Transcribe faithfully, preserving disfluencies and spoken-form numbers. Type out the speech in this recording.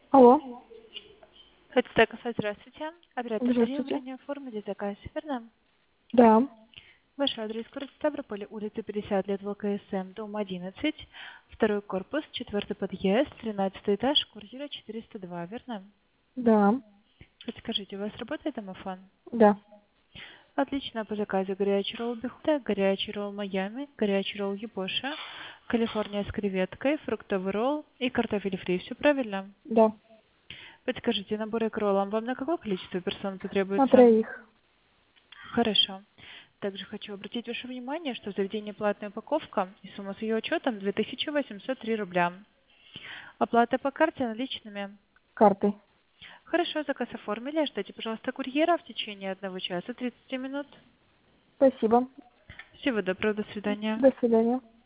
Алло, Хочу сказать здравствуйте. Оператор здравствуйте. требования оформить заказ, верно? Да, Ваш адрес город Ставрополь, улица пятьдесят лет ВКСМ, дом одиннадцать, второй корпус, четвертый подъезд, тринадцатый этаж, квартира четыреста два, верно? да, Подскажите, у вас работает домофон? да. Отлично, по заказу горячий ролл бихута, горячий ролл Майами, горячий ролл Япоша, Калифорния с креветкой, фруктовый ролл и картофель фри. Все правильно? Да. Подскажите, наборы к роллам вам на какое количество персон На потребуется? троих. Хорошо. Также хочу обратить ваше внимание, что в заведении платная упаковка и сумма с ее учетом две тысячи восемьсот три рубля. Оплата по карте наличными. Картой. Хорошо, заказ оформили. Ждите, пожалуйста, курьера в течение одного часа тридцати минут. Спасибо. Всего доброго, до свидания. До свидания.